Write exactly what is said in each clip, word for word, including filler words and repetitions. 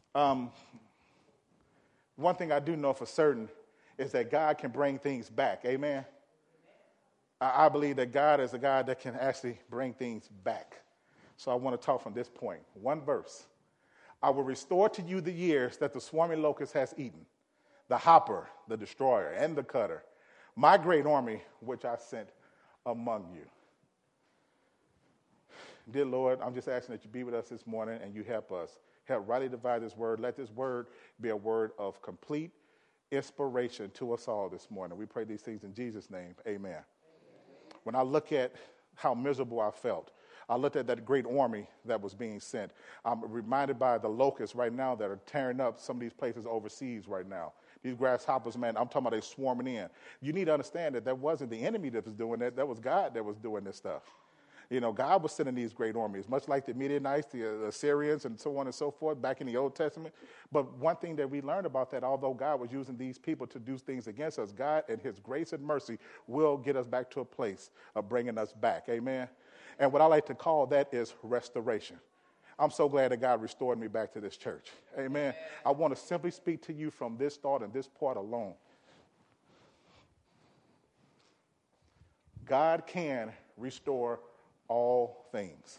Um, one thing I do know for certain is that God can bring things back. Amen. I, I believe that God is a God that can actually bring things back. So I want to talk from this point. One verse. I will restore to you the years that the swarming locust has eaten, the hopper, the destroyer, and the cutter, my great army which I sent among you. Dear Lord, I'm just asking that you be with us this morning and you help us. Help rightly divide this word. Let this word be a word of complete inspiration to us all this morning. We pray these things in Jesus' name. Amen. Amen. When I look at how miserable I felt, I looked at that great army that was being sent. I'm reminded by the locusts right now that are tearing up some of these places overseas right now. These grasshoppers, man, I'm talking about they swarming in. You need to understand that that wasn't the enemy that was doing that. That was God that was doing this stuff. You know, God was sending these great armies, much like the Midianites, the Assyrians, and so on and so forth back in the Old Testament. But one thing that we learned about that, although God was using these people to do things against us, God and his grace and mercy will get us back to a place of bringing us back. Amen. And what I like to call that is restoration. I'm so glad that God restored me back to this church. Amen. Amen. I want to simply speak to you from this thought and this part alone. God can restore all things.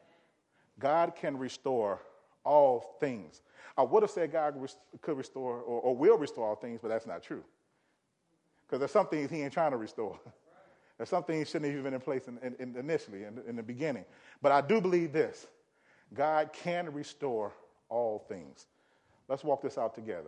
God can restore all things. I would have said God could restore or, or will restore all things, but that's not true. Because there's some things he ain't trying to restore. There's some things shouldn't have even been in place in, in, in initially, in, in the beginning. But I do believe this. God can restore all things. Let's walk this out together.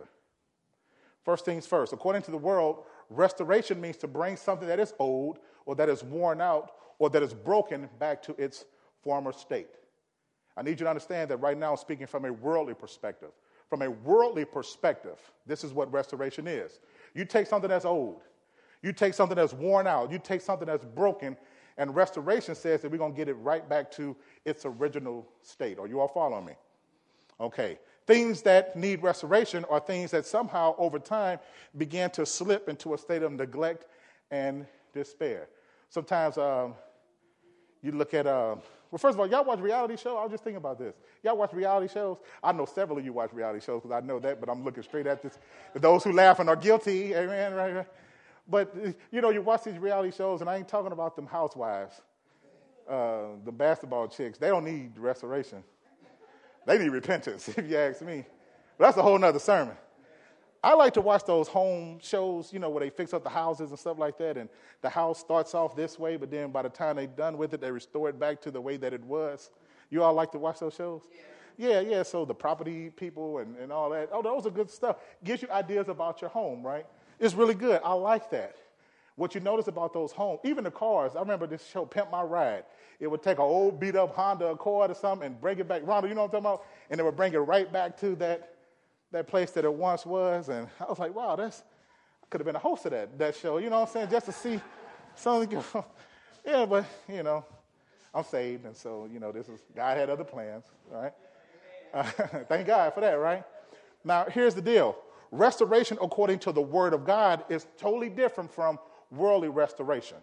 First things first. According to the world, restoration means to bring something that is old or that is worn out or that is broken back to its former state. I need you to understand that right now I'm speaking from a worldly perspective. From a worldly perspective, this is what restoration is. You take something that's old. You take something that's worn out. You take something that's broken, and restoration says that we're going to get it right back to its original state. Are you all following me? Okay. Things that need restoration are things that somehow over time began to slip into a state of neglect and despair. Sometimes um, you look at, uh, well, first of all, y'all watch reality shows? I was just thinking about this. Y'all watch reality shows? I know several of you watch reality shows because I know that, but I'm looking straight at this. Those who laughing are guilty, amen, right, right. But, you know, you watch these reality shows, and I ain't talking about them housewives, uh, the basketball chicks. They don't need restoration. They need repentance, if you ask me. But that's a whole nother sermon. I like to watch those home shows, you know, where they fix up the houses and stuff like that, and the house starts off this way, but then by the time they're done with it, they restore it back to the way that it was. You all like to watch those shows? Yeah, yeah, yeah. So the property people and, and all that. Oh, those are good stuff. Gives you ideas about your home, right? It's really good. I like that. What you notice about those homes, even the cars, I remember this show, Pimp My Ride. It would take an old beat-up Honda Accord or something and bring it back. Rhonda, you know what I'm talking about? And it would bring it right back to that that place that it once was. And I was like, wow, that's I could have been a host of that, that show. You know what I'm saying? Just to see something. Yeah, but, you know, I'm saved. And so, you know, this is, God had other plans, right? Uh, thank God for that, right? Now, here's the deal. Restoration, according to the Word of God, is totally different from worldly restoration.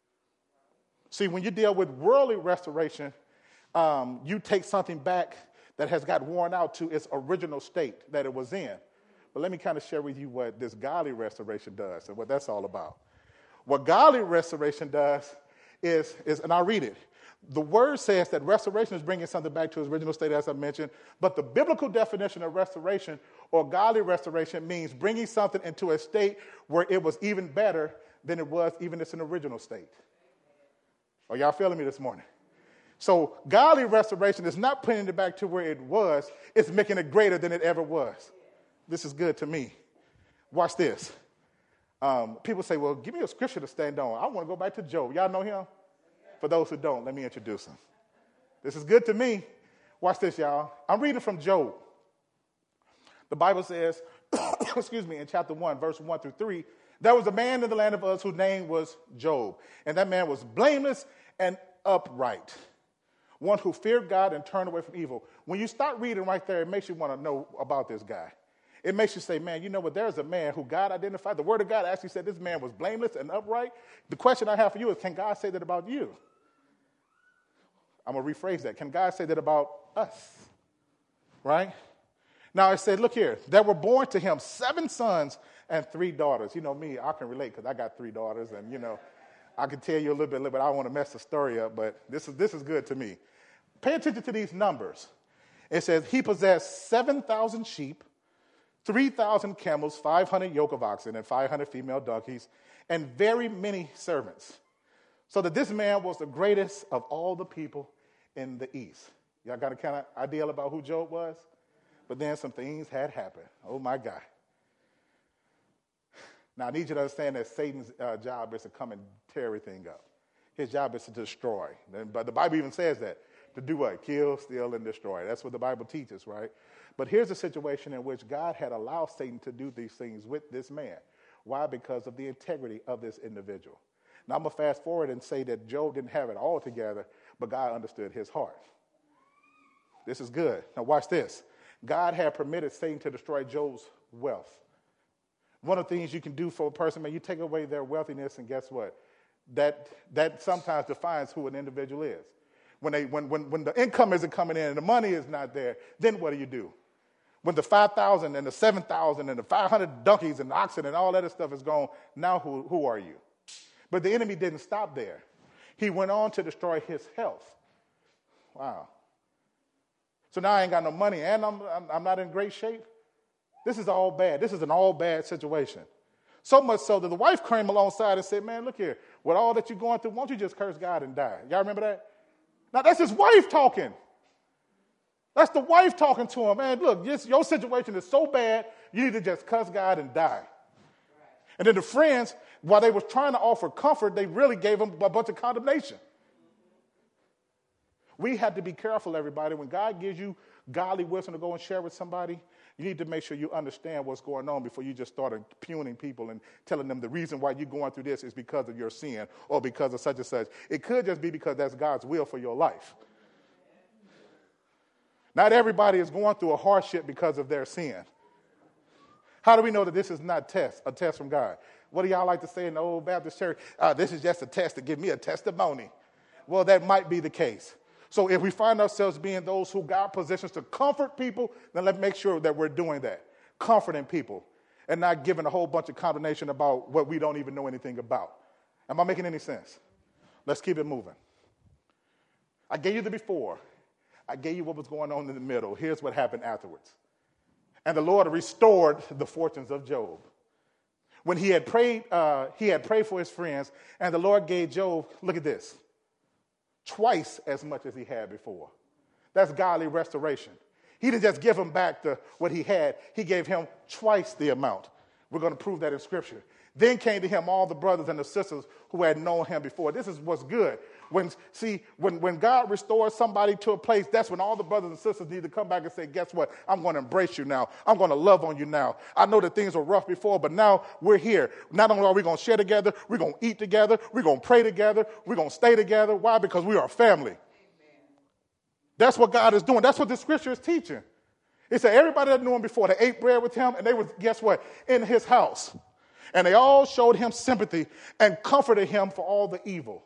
See, when you deal with worldly restoration, um, you take something back that has got worn out to its original state that it was in. But let me kind of share with you what this godly restoration does and what that's all about. What godly restoration does is, is, and I'll read it. The word says that restoration is bringing something back to its original state, as I mentioned, but the biblical definition of restoration or godly restoration means bringing something into a state where it was even better than it was even in its original state. Are y'all feeling me this morning? So godly restoration is not putting it back to where it was. It's making it greater than it ever was. This is good to me. Watch this. Um, people say, well, give me a scripture to stand on. I want to go back to Job. Y'all know him? For those who don't, let me introduce him. This is good to me. Watch this, y'all. I'm reading from Job. The Bible says, excuse me, in chapter one, verse one through three, there was a man in the land of Uz whose name was Job. And that man was blameless and upright, one who feared God and turned away from evil. When you start reading right there, it makes you want to know about this guy. It makes you say, man, you know what? There's a man who God identified. The word of God actually said this man was blameless and upright. The question I have for you is, can God say that about you? I'm going to rephrase that. Can God say that about us? Right? Now it said, look here, there were born to him seven sons and three daughters. You know me, I can relate because I got three daughters, and you know, I can tell you a little bit, a little bit. I don't want to mess the story up, but this is this is good to me. Pay attention to these numbers. It says he possessed seven thousand sheep, three thousand camels, five hundred yoke of oxen, and five hundred female donkeys, and very many servants. So that this man was the greatest of all the people in the East. Y'all got a kind of idea about who Job was? But then some things had happened. Oh, my God. Now, I need you to understand that Satan's uh, job is to come and tear everything up. His job is to destroy. But the Bible even says that. To do what? Kill, steal, and destroy. That's what the Bible teaches, right? But here's a situation in which God had allowed Satan to do these things with this man. Why? Because of the integrity of this individual. Now, I'm going to fast forward and say that Job didn't have it all together, but God understood his heart. This is good. Now, watch this. God had permitted Satan to destroy Job's wealth. One of the things you can do for a person, man, you take away their wealthiness, and guess what? That that sometimes defines who an individual is. When they when when when the income isn't coming in and the money is not there, then what do you do? When the five thousand and the seven thousand and the five hundred donkeys and oxen and all that other stuff is gone, now who who are you? But the enemy didn't stop there. He went on to destroy his health. Wow. So now I ain't got no money and I'm, I'm, I'm not in great shape. This is all bad. This is an all bad situation. So much so that the wife came alongside and said, man, look here. With all that you're going through, won't you just curse God and die? Y'all remember that? Now, that's his wife talking. That's the wife talking to him. Man, look, this, your situation is so bad, you need to just cuss God and die. And then the friends, while they were trying to offer comfort, they really gave him a bunch of condemnation. We have to be careful, everybody. When God gives you godly wisdom to go and share with somebody, you need to make sure you understand what's going on before you just start impugning people and telling them the reason why you're going through this is because of your sin or because of such and such. It could just be because that's God's will for your life. Not everybody is going through a hardship because of their sin. How do we know that this is not test, a test from God? What do y'all like to say in the old Baptist church? Uh, this is just a test to give me a testimony. Well, that might be the case. So if we find ourselves being those who God positions to comfort people, then let's make sure that we're doing that, comforting people, and not giving a whole bunch of condemnation about what we don't even know anything about. Am I making any sense? Let's keep it moving. I gave you the before. I gave you what was going on in the middle. Here's what happened afterwards. And the Lord restored the fortunes of Job. When he had prayed, uh, he had prayed for his friends, and the Lord gave Job, look at this, twice as much as he had before. That's godly restoration. He didn't just give him back the, what he had. He gave him twice the amount. We're going to prove that in Scripture. Then came to him all the brothers and the sisters who had known him before. This is what's good. When see, when, when God restores somebody to a place, that's when all the brothers and sisters need to come back and say, guess what? I'm going to embrace you now. I'm going to love on you now. I know that things were rough before, but now we're here. Not only are we going to share together, we're going to eat together, we're going to pray together, we're going to stay together. Why? Because we are a family. Amen. That's what God is doing. That's what the Scripture is teaching. It said everybody that knew him before, they ate bread with him, and they was, guess what? In his house. And they all showed him sympathy and comforted him for all the evil.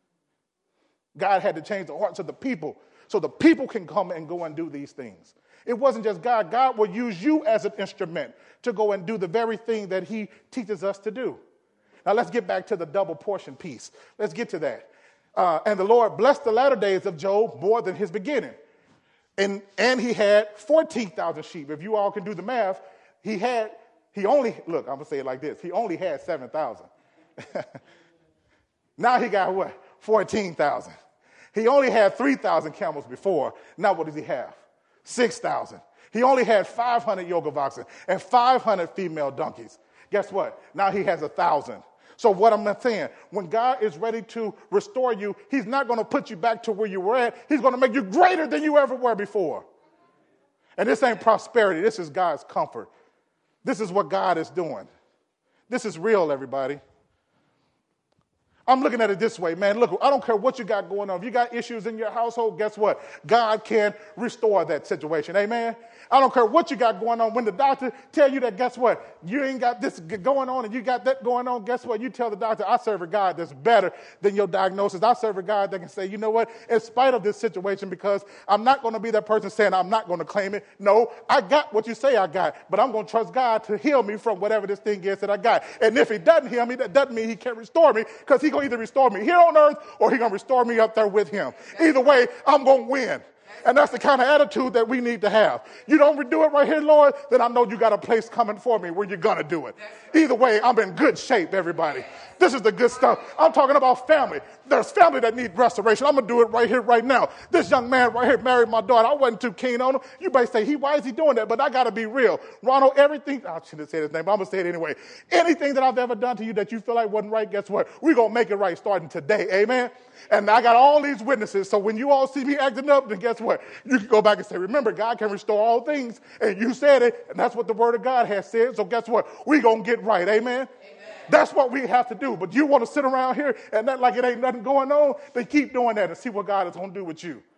God had to change the hearts of the people so the people can come and go and do these things. It wasn't just God. God will use you as an instrument to go and do the very thing that he teaches us to do. Now let's get back to the double portion piece. Let's get to that. Uh, and the Lord blessed the latter days of Job more than his beginning. And, and he had fourteen thousand sheep. If you all can do the math, he had, he only, look, I'm going to say it like this. He only had seven thousand. Now he got what? fourteen thousand. He only had three thousand camels before. Now what does he have? six thousand. He only had five hundred yoke of oxen and five hundred female donkeys. Guess what? Now he has one thousand. So what I'm saying, when God is ready to restore you, he's not going to put you back to where you were at. He's going to make you greater than you ever were before. And this ain't prosperity. This is God's comfort. This is what God is doing. This is real, everybody. I'm looking at it this way, man. Look, I don't care what you got going on. If you got issues in your household, guess what? God can restore that situation. Amen? I don't care what you got going on. When the doctor tell you that, guess what? You ain't got this going on and you got that going on. Guess what? You tell the doctor, I serve a God that's better than your diagnosis. I serve a God that can say, you know what? In spite of this situation, because I'm not going to be that person saying I'm not going to claim it. No, I got what you say I got, but I'm going to trust God to heal me from whatever this thing is that I got. And if he doesn't heal me, that doesn't mean he can't restore me, because he's going to either restore me here on earth or he's going to restore me up there with him. Either way, I'm going to win. And that's the kind of attitude that we need to have. You don't do it right here, Lord, then I know you got a place coming for me where you're going to do it. Either way, I'm in good shape, everybody. This is the good stuff. I'm talking about family. There's family that need restoration. I'm going to do it right here, right now. This young man right here married my daughter. I wasn't too keen on him. You might say, he, why is he doing that? But I got to be real. Ronald, everything, I shouldn't say his name, but I'm going to say it anyway. Anything that I've ever done to you that you feel like wasn't right, guess what? We're going to make it right starting today. Amen? And I got all these witnesses. So when you all see me acting up, then guess what? You can go back and say, remember, God can restore all things. And you said it, and that's what the word of God has said. So guess what? We're going to get right. Amen? Amen? That's what we have to do. But you want to sit around here and act like it ain't nothing going on, then keep doing that and see what God is going to do with you.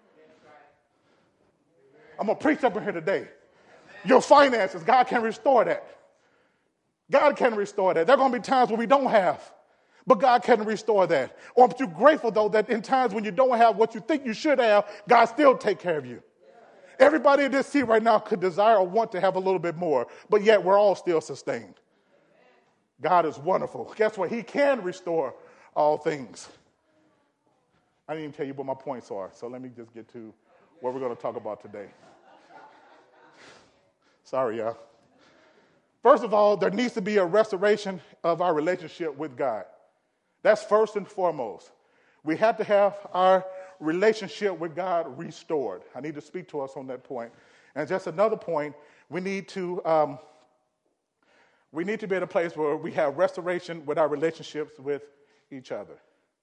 I'm going to preach up in here today. Your finances, God can restore that. God can restore that. There are going to be times when we don't have, but God can restore that. Or I'm too grateful, though, that in times when you don't have what you think you should have, God still take care of you. Everybody in this seat right now could desire or want to have a little bit more, but yet we're all still sustained. God is wonderful. Guess what? He can restore all things. I didn't even tell you what my points are, so let me just get to what we're going to talk about today. Sorry, y'all. First of all, there needs to be a restoration of our relationship with God. That's first and foremost. We have to have our relationship with God restored. I need to speak to us on that point. And just another point, we need to... Um, We need to be at a place where we have restoration with our relationships with each other.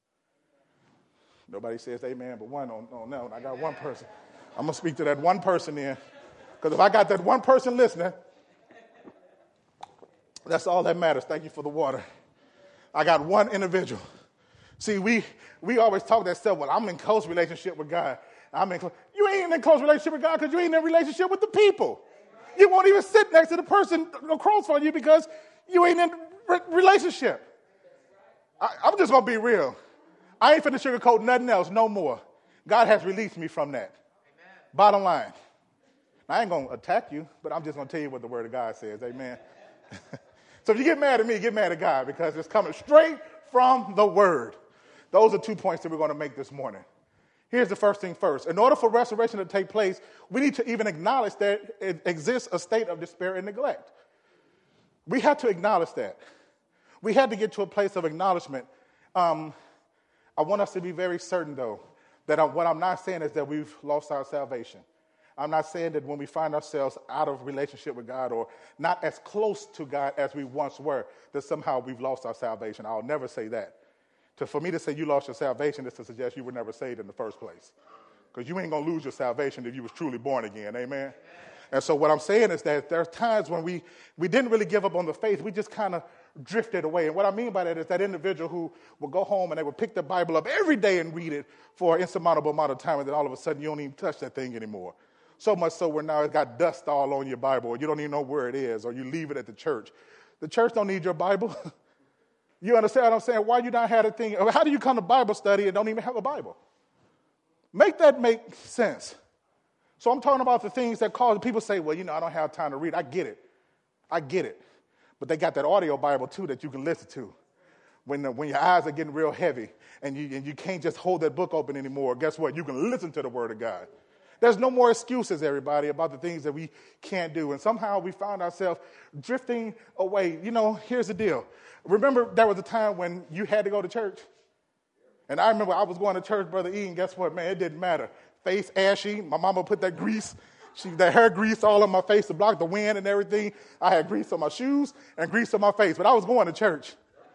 Nobody says amen, but one on, on that one. I got one person. I'm going to speak to that one person then. Because if I got that one person listening, that's all that matters. Thank you for the water. I got one individual. See, we we always talk that stuff, well, I'm in close relationship with God. I'm in close. You ain't in close relationship with God because you ain't in relationship with the people. You won't even sit next to the person across from you because you ain't in re- relationship. I, I'm just going to be real. I ain't finna sugarcoat nothing else no more. God has released me from that. Amen. Bottom line. I ain't going to attack you, but I'm just going to tell you what the word of God says. Amen. So if you get mad at me, get mad at God because it's coming straight from the word. Those are two points that we're going to make this morning. Here's the first thing first. In order for restoration to take place, we need to even acknowledge that it exists a state of despair and neglect. We have to acknowledge that. We had to get to a place of acknowledgement. Um, I want us to be very certain, though, that I, what I'm not saying is that we've lost our salvation. I'm not saying that when we find ourselves out of relationship with God or not as close to God as we once were, that somehow we've lost our salvation. I'll never say that. To, for me to say you lost your salvation is to suggest you were never saved in the first place. Because you ain't going to lose your salvation if you was truly born again. Amen? Amen? And so what I'm saying is that there's times when we, we didn't really give up on the faith. We just kind of drifted away. And what I mean by that is that individual who would go home and they would pick the Bible up every day and read it for an insurmountable amount of time, and then all of a sudden you don't even touch that thing anymore. So much so where now it's got dust all on your Bible, or you don't even know where it is, or you leave it at the church. The church don't need your Bible. You understand what I'm saying? Why you not have a thing? How do you come to Bible study and don't even have a Bible? Make that make sense. So I'm talking about the things that cause people say, well, you know, I don't have time to read. I get it. I get it. But they got that audio Bible, too, that you can listen to. When the, when your eyes are getting real heavy and you, and you can't just hold that book open anymore, guess what? You can listen to the Word of God. There's no more excuses, everybody, about the things that we can't do. And somehow we found ourselves drifting away. You know, here's the deal. Remember there was a time when you had to go to church? And I remember I was going to church, Brother E, and guess what, man? It didn't matter. Face ashy. My mama put that grease, she, that hair grease all on my face to block the wind and everything. I had grease on my shoes and grease on my face. But I was going to church.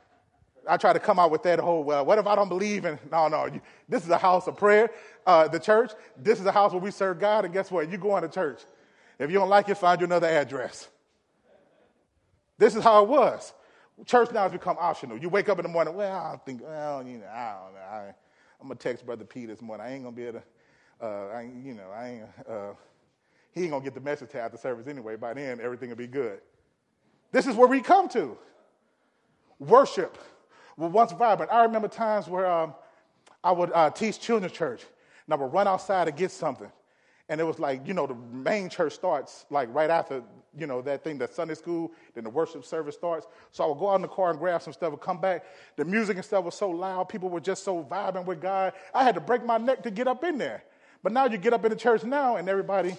I try to come out with that whole, well, what if I don't believe in, no, no, you, this is a house of prayer, uh, the church. This is a house where we serve God, and guess what? You go into church. If you don't like it, find you another address. This is how it was. Church now has become optional. You wake up in the morning, well, I don't think, well, you know, I don't know. I, I'm going to text Brother P this morning. I ain't going to be able to, uh, I, you know, I ain't, uh, he ain't going to get the message to after service anyway. By then, everything will be good. This is where we come to. Worship was once vibrant. I remember times where um, I would uh, teach children's church, and I would run outside to get something. And it was like, you know, the main church starts like right after, you know, that thing, that Sunday school, then the worship service starts. So I would go out in the car and grab some stuff and come back. The music and stuff was so loud. People were just so vibing with God. I had to break my neck to get up in there. But now you get up in the church now and everybody,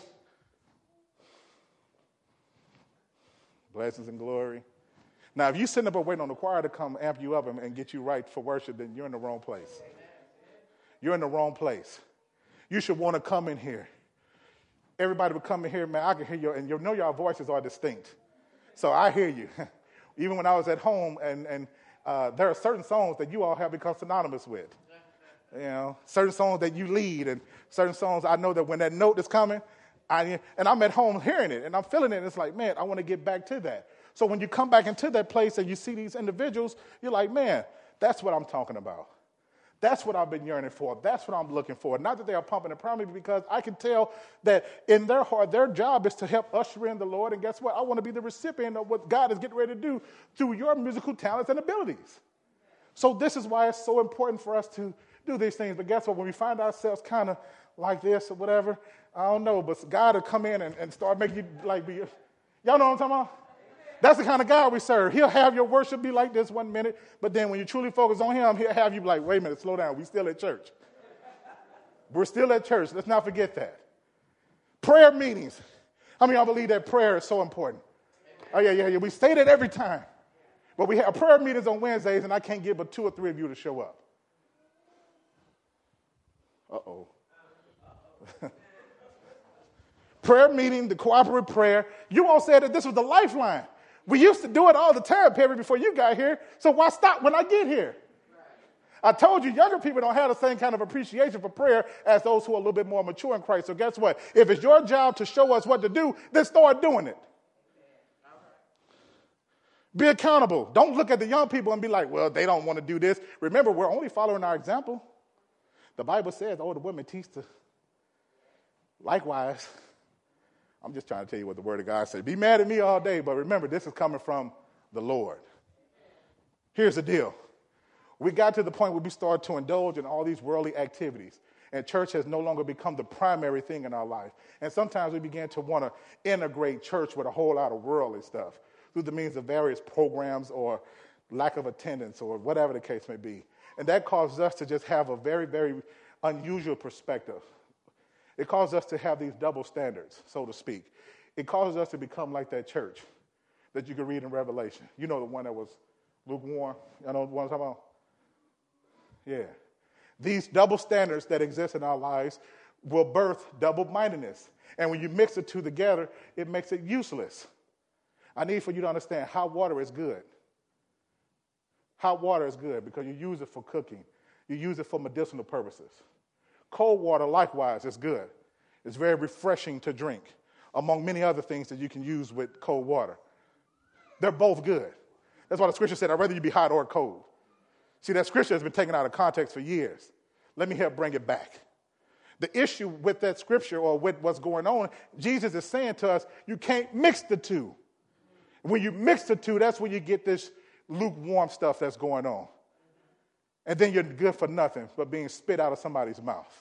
blessings and glory. Now, if you sitting up and waiting on the choir to come amp you up and, and get you right for worship, then you're in the wrong place. You're in the wrong place. You should want to come in here. Everybody would come in here, man, I can hear you, and you know your voices are distinct. So I hear you. Even when I was at home, and, and uh, there are certain songs that you all have become synonymous with. You know, certain songs that you lead, and certain songs I know that when that note is coming, I, and I'm at home hearing it, and I'm feeling it, and it's like, man, I want to get back to that. So when you come back into that place and you see these individuals, you're like, man, that's what I'm talking about. That's what I've been yearning for. That's what I'm looking for. Not that they are pumping and priming, because I can tell that in their heart, their job is to help usher in the Lord. And guess what? I want to be the recipient of what God is getting ready to do through your musical talents and abilities. So this is why it's so important for us to do these things. But guess what? When we find ourselves kind of like this or whatever, I don't know, but God will come in and, and start making you like be, y'all know what I'm talking about? That's the kind of God we serve. He'll have your worship be like this one minute, but then when you truly focus on him, he'll have you be like, wait a minute, slow down. We still at church. We're still at church. Let's not forget that. Prayer meetings. How many of y'all believe that prayer is so important? Oh, yeah, yeah, yeah. We say that every time. But we have prayer meetings on Wednesdays, and I can't get but two or three of you to show up. Uh-oh. Prayer meeting, the cooperative prayer. You all said that this was the lifeline. We used to do it all the time, Perry, before you got here. So why stop when I get here? I told you, younger people don't have the same kind of appreciation for prayer as those who are a little bit more mature in Christ. So guess what? If it's your job to show us what to do, then start doing it. Be accountable. Don't look at the young people and be like, well, they don't want to do this. Remember, we're only following our example. The Bible says older women teach the likewise. I'm just trying to tell you what the word of God said. Be mad at me all day, but remember, this is coming from the Lord. Here's the deal. We got to the point where we started to indulge in all these worldly activities, and church has no longer become the primary thing in our life. And sometimes we began to want to integrate church with a whole lot of worldly stuff through the means of various programs or lack of attendance or whatever the case may be. And that causes us to just have a very, very unusual perspective. It causes us to have these double standards, so to speak. It causes us to become like that church that you can read in Revelation. You know the one that was lukewarm? You know the one I'm talking about? Yeah. These double standards that exist in our lives will birth double-mindedness. And when you mix the two together, it makes it useless. I need for you to understand hot water is good. Hot water is good because you use it for cooking. You use it for medicinal purposes. Cold water, likewise, is good. It's very refreshing to drink, among many other things that you can use with cold water. They're both good. That's why the scripture said, I'd rather you be hot or cold. See, that scripture has been taken out of context for years. Let me help bring it back. The issue with that scripture or with what's going on, Jesus is saying to us, you can't mix the two. When you mix the two, that's when you get this lukewarm stuff that's going on. And then you're good for nothing but being spit out of somebody's mouth.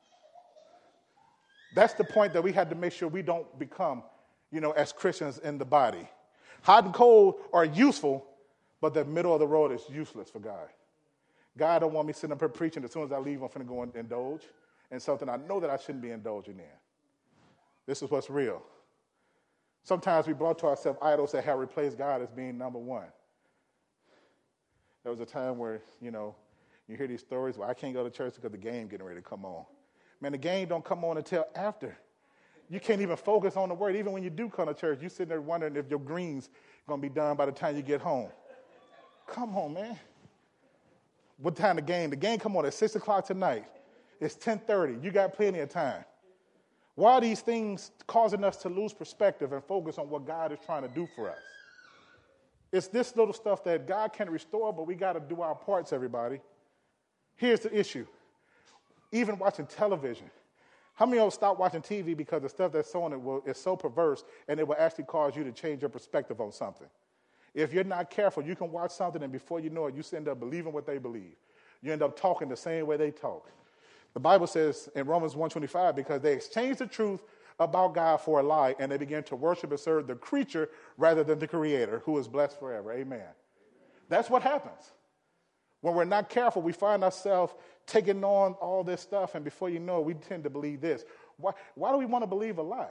That's the point that we had to make sure we don't become, you know, as Christians in the body. Hot and cold are useful, but the middle of the road is useless for God. God don't want me sitting up here preaching. As soon as I leave, I'm finna go and indulge in something I know that I shouldn't be indulging in. This is what's real. Sometimes we brought to ourselves idols that have replaced God as being number one. There was a time where, you know, you hear these stories, well, I can't go to church because the game getting ready to come on. Man, the game don't come on until after. You can't even focus on the word. Even when you do come to church, you're sitting there wondering if your green's going to be done by the time you get home. Come on, man. What time the game? The game come on at six o'clock tonight. It's ten thirty. You got plenty of time. Why are these things causing us to lose perspective and focus on what God is trying to do for us? It's this little stuff that God can restore, but we got to do our parts, everybody. Here's the issue. Even watching television. How many of us stop watching T V because the stuff that's on it will, is so perverse and it will actually cause you to change your perspective on something? If you're not careful, you can watch something and before you know it, you end up believing what they believe. You end up talking the same way they talk. The Bible says in Romans one twenty-five, because they exchanged the truth about God for a lie and they began to worship and serve the creature rather than the creator who is blessed forever. Amen. Amen. That's what happens. When we're not careful, we find ourselves taking on all this stuff, and before you know it, we tend to believe this. Why, why do we want to believe a lie?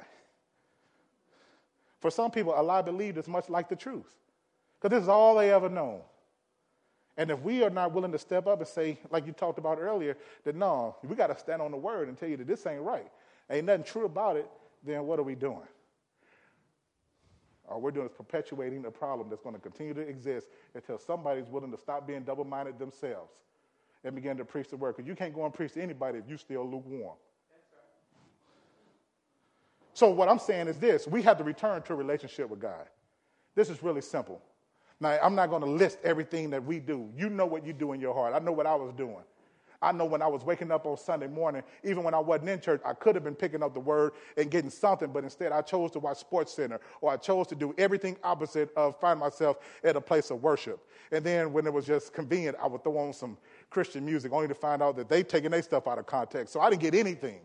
For some people, a lie believed is much like the truth, because this is all they ever known. And if we are not willing to step up and say, like you talked about earlier, that no, we got to stand on the word and tell you that this ain't right, ain't nothing true about it, then what are we doing? All we're doing is perpetuating a problem that's going to continue to exist until somebody's willing to stop being double-minded themselves and begin to preach the word. Because you can't go and preach to anybody if you're still lukewarm. So what I'm saying is this. We have to return to a relationship with God. This is really simple. Now, I'm not going to list everything that we do. You know what you do in your heart. I know what I was doing. I know when I was waking up on Sunday morning, even when I wasn't in church, I could have been picking up the word and getting something, but instead I chose to watch Sports Center, or I chose to do everything opposite of find myself at a place of worship. And then when it was just convenient, I would throw on some Christian music, only to find out that they've taken their stuff out of context. So I didn't get anything.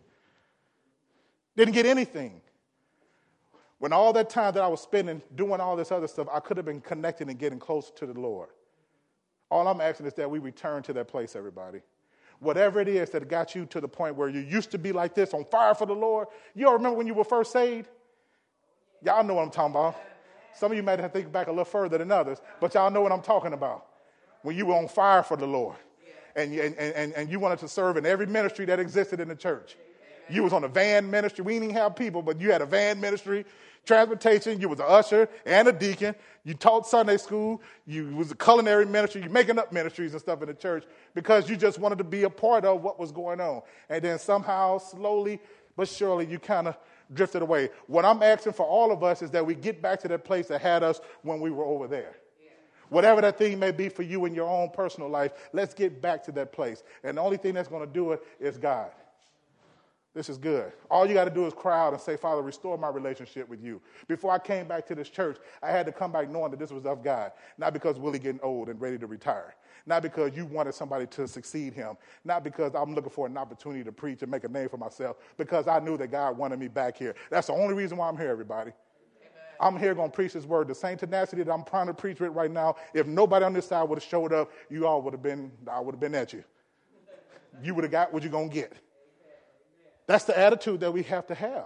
Didn't get anything. When all that time that I was spending doing all this other stuff, I could have been connecting and getting closer to the Lord. All I'm asking is that we return to that place, everybody. Whatever it is that got you to the point where you used to be like this, on fire for the Lord. You all remember when you were first saved? Y'all know what I'm talking about. Some of you might have to think back a little further than others, but y'all know what I'm talking about. When you were on fire for the Lord, and you, and, and, and you wanted to serve in every ministry that existed in the church. You was on a van ministry. We didn't even have people, but you had a van ministry, transportation. You was an usher and a deacon. You taught Sunday school. You was a culinary ministry. You making up ministries and stuff in the church because you just wanted to be a part of what was going on. And then somehow, slowly but surely, you kind of drifted away. What I'm asking for all of us is that we get back to that place that had us when we were over there. Whatever that thing may be for you in your own personal life, let's get back to that place. And the only thing that's going to do it is God. This is good. All you got to do is cry out and say, Father, restore my relationship with you. Before I came back to this church, I had to come back knowing that this was of God. Not because Willie getting old and ready to retire. Not because you wanted somebody to succeed him. Not because I'm looking for an opportunity to preach and make a name for myself. Because I knew that God wanted me back here. That's the only reason why I'm here, everybody. I'm here going to preach his word. The same tenacity that I'm trying to preach with right now, if nobody on this side would have showed up, you all would have been, I would have been at you. You would have got what you're going to get. That's the attitude that we have to have.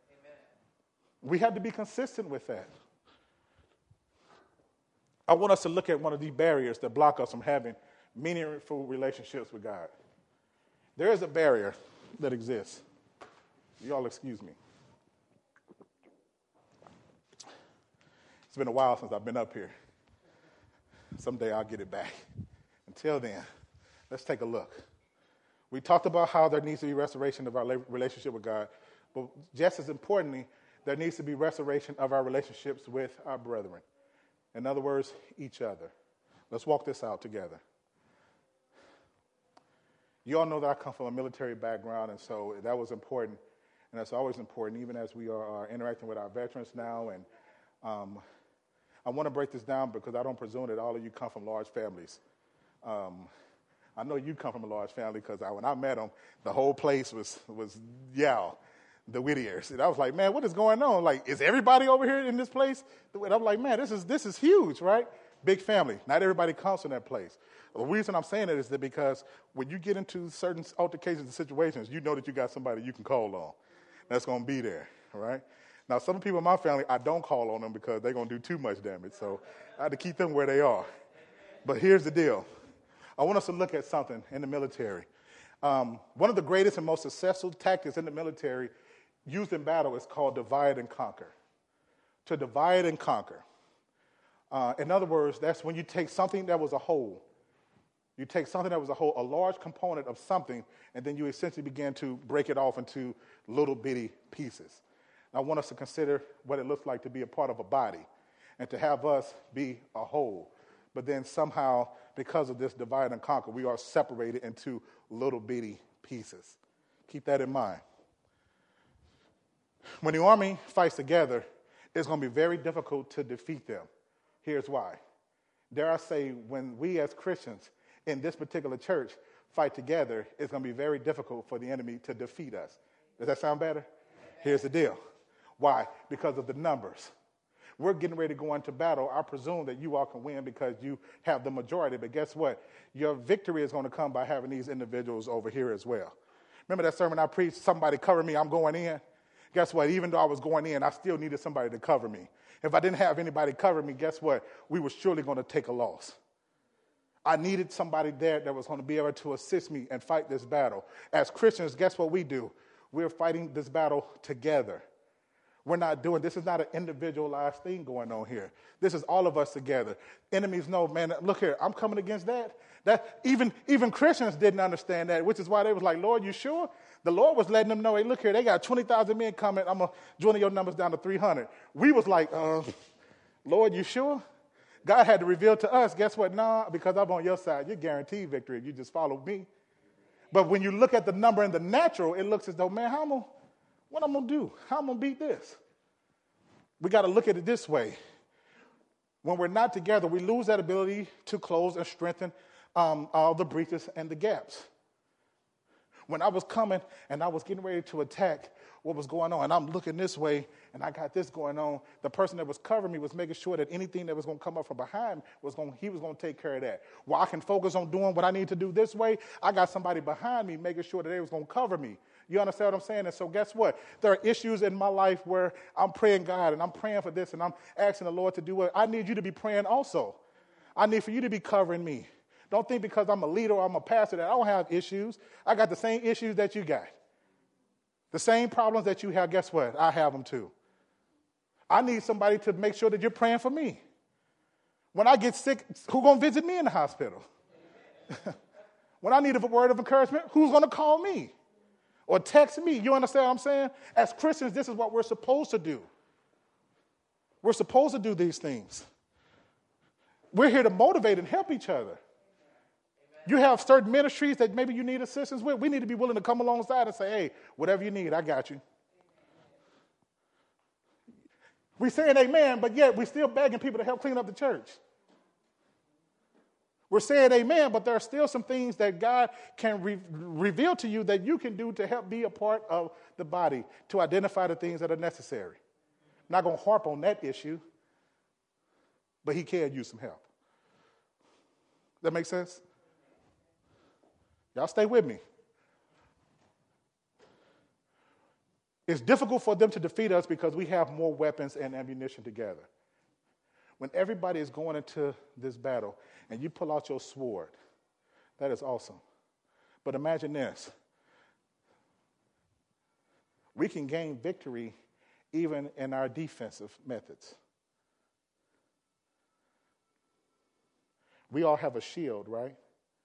We have to be consistent with that. I want us to look at one of these barriers that block us from having meaningful relationships with God. There is a barrier that exists. You all excuse me. It's been a while since I've been up here. Someday I'll get it back. Until then, let's take a look. We talked about how there needs to be restoration of our relationship with God, but just as importantly, there needs to be restoration of our relationships with our brethren. In other words, each other. Let's walk this out together. You all know that I come from a military background, and so that was important, and that's always important, even as we are, are interacting with our veterans now. And um, I want to break this down because I don't presume that all of you come from large families. Um, I know you come from a large family because I, when I met them, the whole place was, was yeah, the Whittiers. And I was like, man, what is going on? Like, is everybody over here in this place? And I'm like, man, this is this is huge, right? Big family. Not everybody comes from that place. The reason I'm saying it is that because when you get into certain altercations and situations, you know that you got somebody you can call on that's going to be there, all right? Now, some people in my family, I don't call on them because they're going to do too much damage. So I had to keep them where they are. But here's the deal. I want us to look at something in the military. Um, one of the greatest and most successful tactics in the military used in battle is called divide and conquer. To divide and conquer. Uh, in other words, that's when you take something that was a whole. You take something that was a whole, a large component of something, and then you essentially begin to break it off into little bitty pieces. I want us to consider what it looks like to be a part of a body. and to have us be a whole. But then somehow, because of this divide and conquer, we are separated into little bitty pieces. Keep that in mind. When the army fights together, it's going to be very difficult to defeat them. Here's why. Dare I say, when we as Christians in this particular church fight together, it's going to be very difficult for the enemy to defeat us. Does that sound better? Here's the deal. Why? Because of the numbers. We're getting ready to go into battle. I presume that you all can win because you have the majority. But guess what? Your victory is going to come by having these individuals over here as well. Remember that sermon I preached, somebody cover me, I'm going in? Guess what? Even though I was going in, I still needed somebody to cover me. If I didn't have anybody cover me, guess what? We were surely going to take a loss. I needed somebody there that was going to be able to assist me and fight this battle. As Christians, guess what we do? We're fighting this battle together. We're not doing, this is not an individualized thing going on here. This is all of us together. Enemies know, man, look here, I'm coming against that. That even, even Christians didn't understand that, which is why they was like, Lord, you sure? The Lord was letting them know, hey, look here, they got twenty thousand men coming. I'm going to join your numbers down to three hundred. We was like, uh, Lord, you sure? God had to reveal to us, guess what? Nah, because I'm on your side. You're guaranteed victory if you just follow me. But when you look at the number in the natural, it looks as though, man, how am I, what I'm going to do? How am I going to beat this? We got to look at it this way. When we're not together, we lose that ability to close and strengthen um, all the breaches and the gaps. When I was coming and I was getting ready to attack what was going on, and I'm looking this way and I got this going on, the person that was covering me was making sure that anything that was going to come up from behind was going, he was going to take care of that. While I can focus on doing what I need to do this way, I got somebody behind me making sure that they was going to cover me. You understand what I'm saying? And so guess what? There are issues in my life where I'm praying God and I'm praying for this and I'm asking the Lord to do it. I need you to be praying also. I need for you to be covering me. Don't think because I'm a leader or I'm a pastor that I don't have issues. I got the same issues that you got. The same problems that you have, guess what? I have them too. I need somebody to make sure that you're praying for me. When I get sick, who's going to visit me in the hospital? When I need a word of encouragement, who's going to call me? Or text me. You understand what I'm saying? As Christians, this is what we're supposed to do. We're supposed to do these things. We're here to motivate and help each other. You have certain ministries that maybe you need assistance with. We need to be willing to come alongside and say, hey, whatever you need, I got you. We're saying amen, but yet we're still begging people to help clean up the church. We're saying amen, but there are still some things that God can re- reveal to you that you can do to help be a part of the body, to identify the things that are necessary. I'm not going to harp on that issue, but he can use some help. That make sense? Y'all stay with me. It's difficult for them to defeat us because we have more weapons and ammunition together. When everybody is going into this battle and you pull out your sword, that is awesome. But imagine this. We can gain victory even in our defensive methods. We all have a shield, right?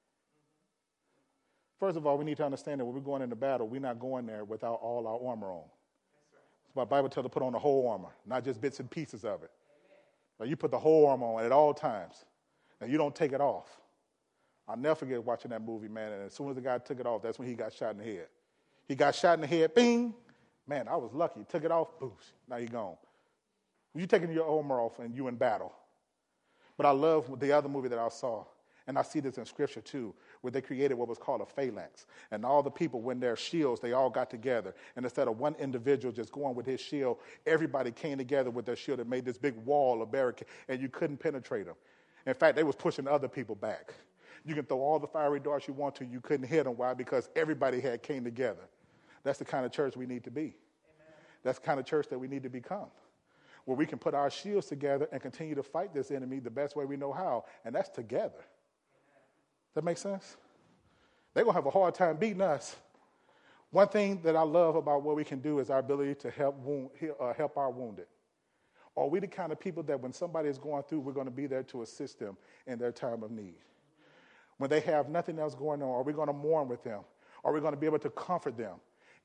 First of all, we need to understand that when we're going into battle, we're not going there without all our armor on. That's why the Bible tells us to put on the whole armor, not just bits and pieces of it. Now, you put the whole armor on at all times. Now, you don't take it off. I'll never forget watching that movie, man, and as soon as the guy took it off, that's when he got shot in the head. He got shot in the head, bing. Man, I was lucky. Took it off, boosh, now you're gone. You're taking your armor off and you're in battle. But I love the other movie that I saw, and I see this in Scripture too, where they created what was called a phalanx. And all the people, when their shields, they all got together. And instead of one individual just going with his shield, everybody came together with their shield and made this big wall, a barricade, and you couldn't penetrate them. In fact, they was pushing other people back. You can throw all the fiery darts you want to, you couldn't hit them. Why? Because everybody had came together. That's the kind of church we need to be. Amen. That's the kind of church that we need to become, where we can put our shields together and continue to fight this enemy the best way we know how, and that's together. That makes sense? They're going to have a hard time beating us. One thing that I love about what we can do is our ability to help wound, uh, help our wounded. Are we the kind of people that when somebody is going through, we're going to be there to assist them in their time of need? When they have nothing else going on, are we going to mourn with them? Are we going to be able to comfort them?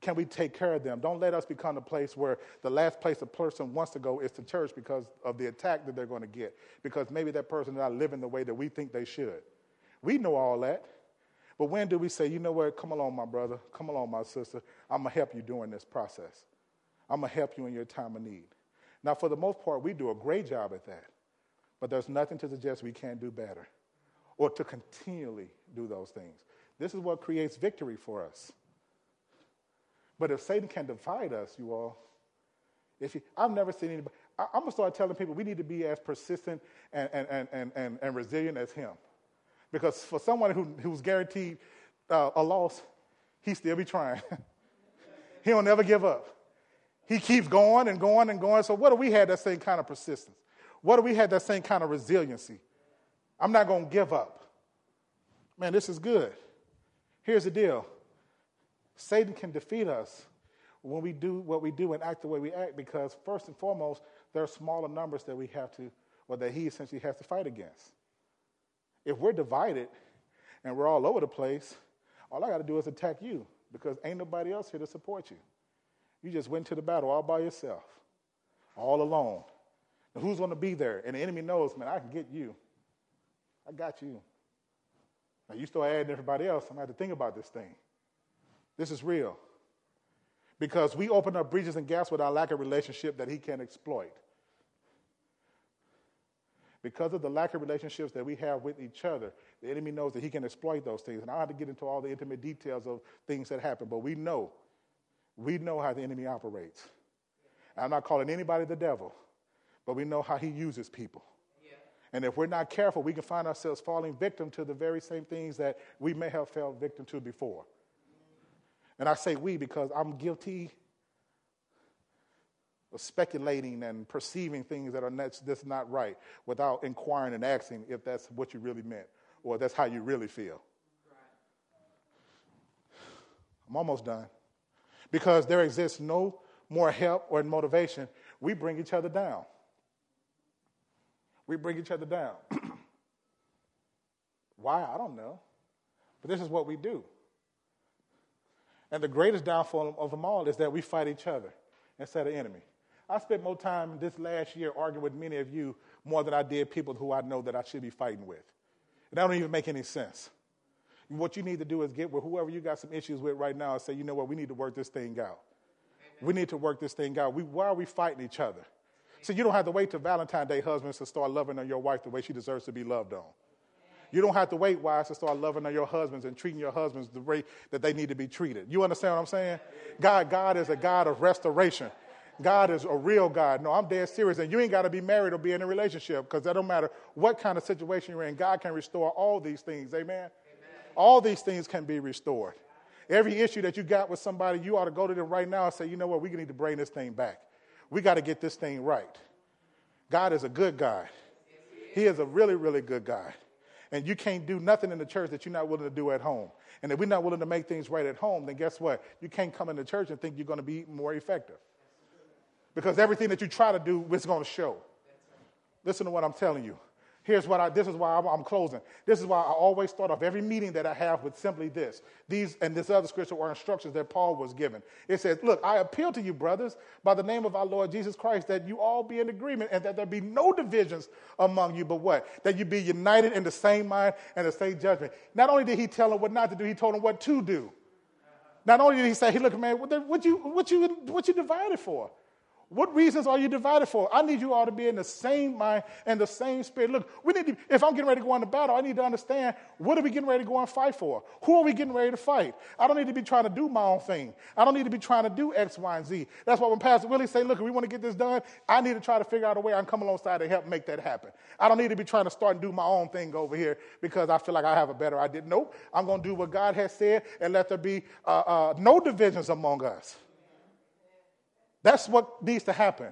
can we take care of them? Don't let us become the place where the last place a person wants to go is to church because of the attack that they're going to get, because maybe that person is not living the way that we think they should. We know all that. But when do we say, you know what, come along, my brother, come along, my sister, I'm going to help you during this process. I'm going to help you in your time of need. Now, for the most part, we do a great job at that. But there's nothing to suggest we can't do better or to continually do those things. This is what creates victory for us. But if Satan can divide us, you all, if you, I've never seen anybody, I, I'm going to start telling people we need to be as persistent and, and, and, and, and resilient as him. Because for someone who, who's guaranteed uh, a loss, he still be trying. He don't never give up. He keeps going and going and going. So what do we have that same kind of persistence? What do we have that same kind of resiliency? I'm not going to give up. Man, this is good. Here's the deal. Satan can defeat us when we do what we do and act the way we act, because first and foremost, there are smaller numbers that we have to, or that he essentially has to fight against. If we're divided and we're all over the place, all I got to do is attack you, because ain't nobody else here to support you. You just went to the battle all by yourself, all alone. And who's going to be there? And the enemy knows, man, I can get you. I got you. Now, you start adding everybody else, I'm going to have to think about this thing. This is real. Because we open up breaches and gaps with our lack of relationship that he can exploit. Because of the lack of relationships that we have with each other, the enemy knows that he can exploit those things. And I don't have to get into all the intimate details of things that happen, but we know, we know how the enemy operates. I'm not calling anybody the devil, but we know how he uses people. Yeah. And if we're not careful, we can find ourselves falling victim to the very same things that we may have fell victim to before. And I say we because I'm guilty of speculating and perceiving things that are not, that's not right without inquiring and asking if that's what you really meant or that's how you really feel. I'm almost done. Because there exists no more help or motivation, we bring each other down. We bring each other down. Why? I don't know. But this is what we do. And the greatest downfall of them all is that we fight each other instead of enemy. I spent more time this last year arguing with many of you more than I did people who I know that I should be fighting with. And that don't even make any sense. What you need to do is get with whoever you got some issues with right now and say, you know what, we need to work this thing out. Amen. We need to work this thing out. We, why are we fighting each other? Amen. So you don't have to wait till Valentine's Day, husbands, to start loving on your wife the way she deserves to be loved on. You don't have to wait, wives, to start loving on your husbands and treating your husbands the way that they need to be treated. You understand what I'm saying? God, God is a God of restoration. God is a real God. No, I'm dead serious. And you ain't got to be married or be in a relationship, because that don't matter what kind of situation you're in. God can restore all these things. Amen? Amen. All these things can be restored. Every issue that you got with somebody, you ought to go to them right now and say, you know what, we need to bring this thing back. We got to get this thing right. God is a good God. He is a really, really good God. And you can't do nothing in the church that you're not willing to do at home. And if we're not willing to make things right at home, then guess what? You can't come into church and think you're going to be more effective. Because everything that you try to do is going to show. Listen to what I'm telling you. Here's what I, this is why I'm, I'm closing. This is why I always start off every meeting that I have with simply this. These and this other scripture or instructions that Paul was given. It says, look, I appeal to you, brothers, by the name of our Lord Jesus Christ, that you all be in agreement and that there be no divisions among you, but what? That you be united in the same mind and the same judgment. Not only did he tell them what not to do, he told them what to do. Not only did he say, hey, look, man, what, what, you, what, you, what you divided for? What reasons are you divided for? I need you all to be in the same mind and the same spirit. Look, we need to, if I'm getting ready to go into battle, I need to understand, what are we getting ready to go and fight for? Who are we getting ready to fight? I don't need to be trying to do my own thing. I don't need to be trying to do X, Y, and Z. That's why when Pastor Willie say, look, if we want to get this done, I need to try to figure out a way I can come alongside to help make that happen. I don't need to be trying to start and do my own thing over here because I feel like I have a better idea. Nope. I'm going to do what God has said and let there be uh, uh, no divisions among us. That's what needs to happen.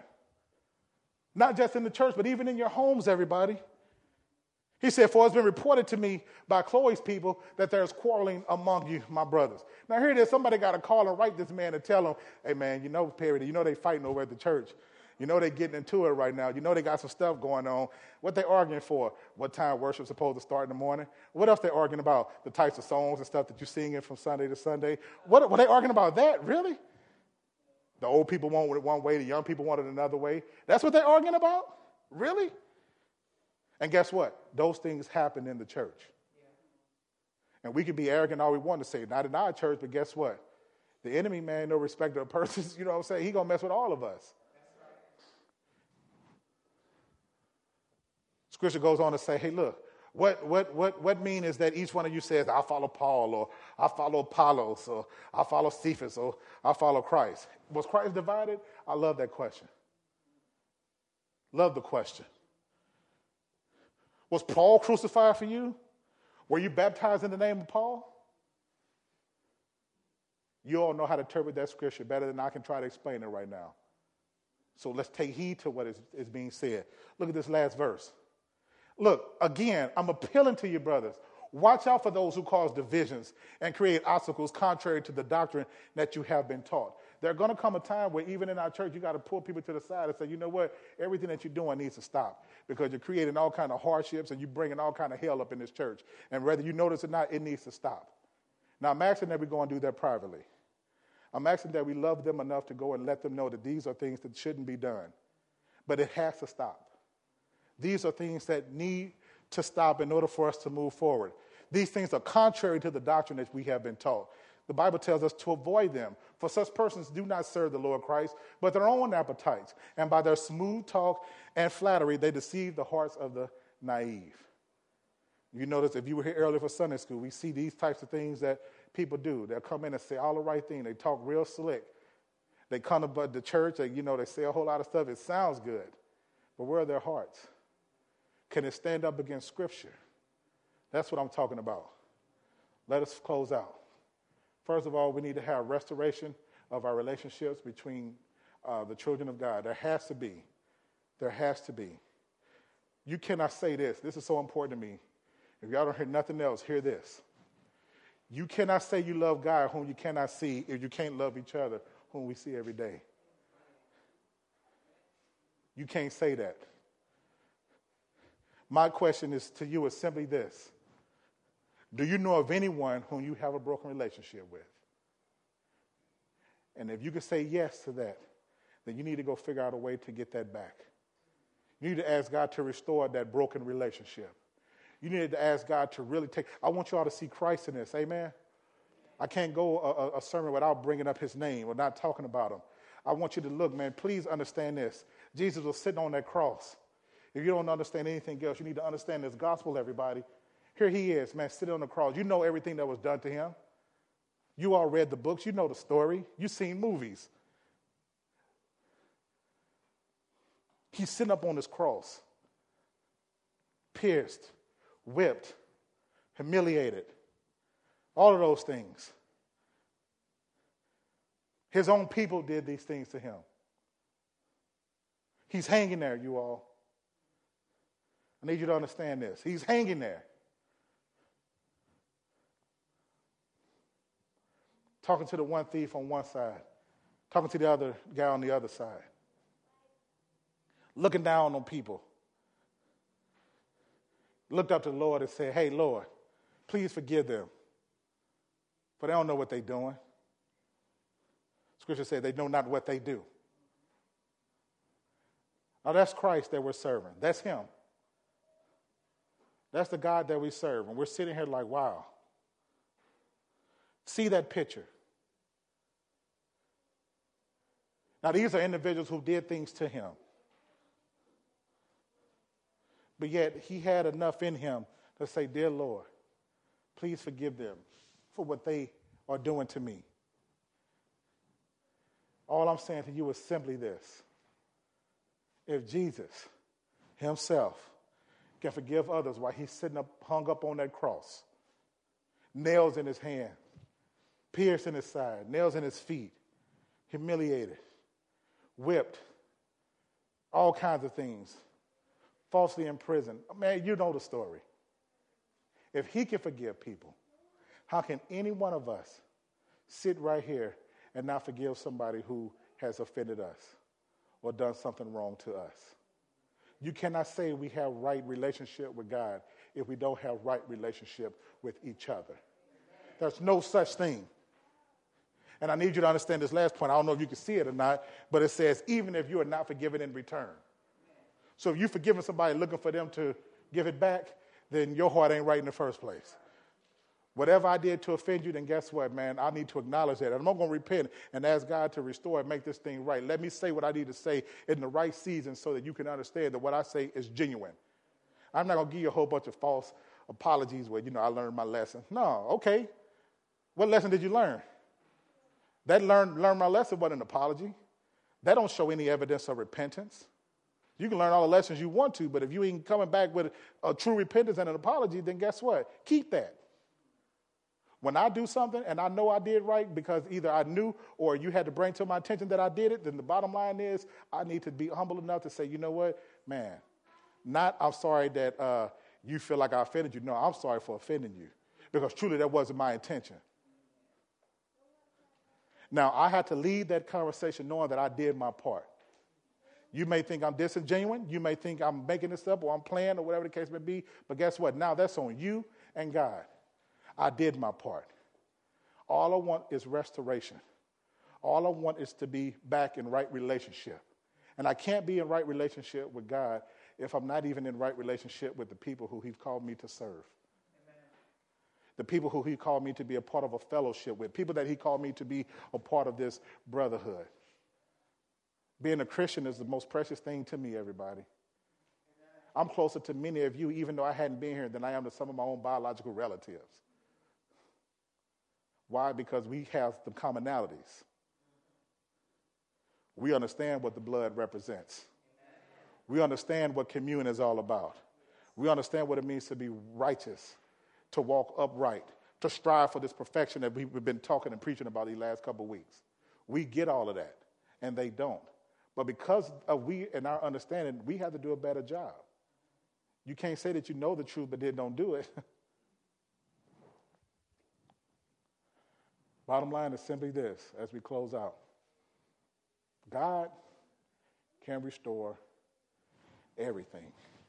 Not just in the church, but even in your homes, everybody. He said, for it's been reported to me by Chloe's people that there's quarreling among you, my brothers. Now here it is. Somebody got to call and write this man and tell him, hey, man, you know, Perry, you know they fighting over at the church. You know they're getting into it right now. You know they got some stuff going on. What they arguing for? What time worship's supposed to start in the morning? What else they arguing about? The types of songs and stuff that you're singing from Sunday to Sunday. What were they arguing about that? Really? The old people want it one way, the young people want it another way. That's what they're arguing about? Really? And guess what? Those things happen in the church. And we can be arrogant all we want to say, not in our church, but guess what? The enemy, man, no respect of persons, you know what I'm saying? He going to mess with all of us. Scripture goes on to say, hey, look, what what what what mean is that each one of you says, I follow Paul, or I follow Apollos, or I follow Cephas, or I follow Christ. Was Christ divided? I love that question. Love the question. Was Paul crucified for you? Were you baptized in the name of Paul? You all know how to interpret that scripture better than I can try to explain it right now. So let's take heed to what is, is being said. Look at this last verse. Look, again, I'm appealing to you, brothers. Watch out for those who cause divisions and create obstacles contrary to the doctrine that you have been taught. There's going to come a time where even in our church, you got to pull people to the side and say, you know what, everything that you're doing needs to stop because you're creating all kind of hardships and you're bringing all kind of hell up in this church. And whether you notice or not, it needs to stop. Now, I'm asking that we go and do that privately. I'm asking that we love them enough to go and let them know that these are things that shouldn't be done. But it has to stop. These are things that need to stop in order for us to move forward. These things are contrary to the doctrine that we have been taught. The Bible tells us to avoid them. For such persons do not serve the Lord Christ, but their own appetites. And by their smooth talk and flattery, they deceive the hearts of the naive. You notice if you were here earlier for Sunday school, we see these types of things that people do. They'll come in and say all the right thing. They talk real slick. They come to the church, and, you know, they say a whole lot of stuff. It sounds good. But where are their hearts? Can it stand up against Scripture? That's what I'm talking about. Let us close out. First of all, we need to have restoration of our relationships between uh, the children of God. There has to be. There has to be. You cannot say this. This is so important to me. If y'all don't hear nothing else, hear this. You cannot say you love God whom you cannot see if you can't love each other whom we see every day. You can't say that. My question is to you is simply this. Do you know of anyone whom you have a broken relationship with? And if you can say yes to that, then you need to go figure out a way to get that back. You need to ask God to restore that broken relationship. You need to ask God to really take, I want you all to see Christ in this, amen? I can't go a, a sermon without bringing up his name or not talking about him. I want you to look, man, please understand this. Jesus was sitting on that cross. If you don't understand anything else, you need to understand this gospel, everybody. Here he is, man, sitting on the cross. You know everything that was done to him. You all read the books. You know the story. You've seen movies. He's sitting up on this cross, pierced, whipped, humiliated, all of those things. His own people did these things to him. He's hanging there, you all. I need you to understand this. He's hanging there. Talking to the one thief on one side. Talking to the other guy on the other side. Looking down on people. Looked up to the Lord and said, hey, Lord, please forgive them. For they don't know what they're doing. Scripture said they know not what they do. Now that's Christ that we're serving. That's him. That's the God that we serve. And we're sitting here like, wow. See that picture. Now these are individuals who did things to him. But yet he had enough in him to say, dear Lord, please forgive them for what they are doing to me. All I'm saying to you is simply this. If Jesus himself can forgive others while he's sitting up, hung up on that cross, nails in his hand, pierced in his side, nails in his feet, humiliated, whipped, all kinds of things, falsely imprisoned. Man, you know the story. If he can forgive people, how can any one of us sit right here and not forgive somebody who has offended us or done something wrong to us. You cannot say we have right relationship with God if we don't have right relationship with each other. There's no such thing. And I need you to understand this last point. I don't know if you can see it or not, but it says, even if you are not forgiven in return. So if you're forgiving somebody looking for them to give it back, then your heart ain't right in the first place. Whatever I did to offend you, then guess what, man? I need to acknowledge that. And I'm not going to repent and ask God to restore and make this thing right. Let me say what I need to say in the right season so that you can understand that what I say is genuine. I'm not going to give you a whole bunch of false apologies where, you know, I learned my lesson. No, okay. What lesson did you learn? That learn, learn my lesson wasn't an apology. That don't show any evidence of repentance. You can learn all the lessons you want to, but if you ain't coming back with a true repentance and an apology, then guess what? Keep that. When I do something and I know I did right because either I knew or you had to bring to my attention that I did it, then the bottom line is I need to be humble enough to say, you know what, man, not I'm sorry that uh, you feel like I offended you. No, I'm sorry for offending you because truly that wasn't my intention. Now, I had to lead that conversation knowing that I did my part. You may think I'm disingenuous. You may think I'm making this up or I'm playing or whatever the case may be. But guess what? Now that's on you and God. I did my part. All I want is restoration. All I want is to be back in right relationship. And I can't be in right relationship with God if I'm not even in right relationship with the people who he's called me to serve. Amen. The people who he called me to be a part of a fellowship with. People that he called me to be a part of this brotherhood. Being a Christian is the most precious thing to me, everybody. I'm closer to many of you, even though I hadn't been here, than I am to some of my own biological relatives. Why? Because we have the commonalities. We understand what the blood represents. We understand what communion is all about. We understand what it means to be righteous, to walk upright, to strive for this perfection that we've been talking and preaching about these last couple of weeks. We get all of that, and they don't. But because of we and our understanding, we have to do a better job. You can't say that you know the truth, but then don't do it. Bottom line is simply this, as we close out. God can restore everything.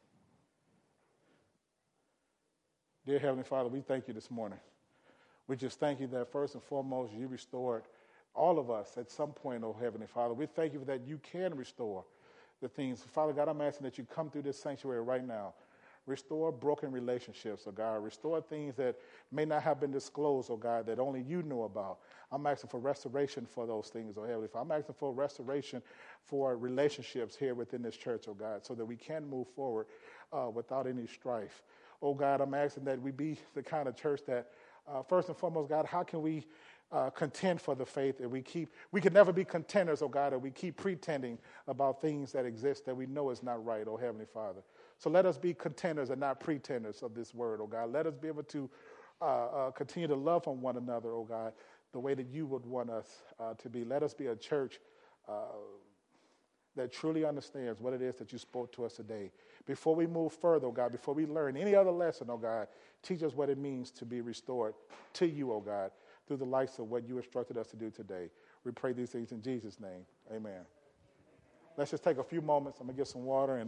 Dear Heavenly Father, we thank you this morning. We just thank you that first and foremost, you restored all of us at some point, oh Heavenly Father. We thank you for that you can restore the things. Father God, I'm asking that you come through this sanctuary right now. Restore broken relationships, oh God. Restore things that may not have been disclosed, oh God, that only you know about. I'm asking for restoration for those things, oh Heavenly Father. I'm asking for restoration for relationships here within this church, oh God, so that we can move forward uh, without any strife. Oh God, I'm asking that we be the kind of church that, uh, first and foremost, God, how can we Uh, contend for the faith, and we keep, we can never be contenders, oh God, and we keep pretending about things that exist that we know is not right, oh Heavenly Father. So let us be contenders and not pretenders of this word, oh God. Let us be able to uh, uh, continue to love on one another, oh God, the way that you would want us uh, to be. Let us be a church uh, that truly understands what it is that you spoke to us today. Before we move further, oh God, before we learn any other lesson, oh God, teach us what it means to be restored to you, oh God, through the likes of what you instructed us to do today. We pray these things in Jesus' name. Amen. Let's just take a few moments. I'm going to get some water and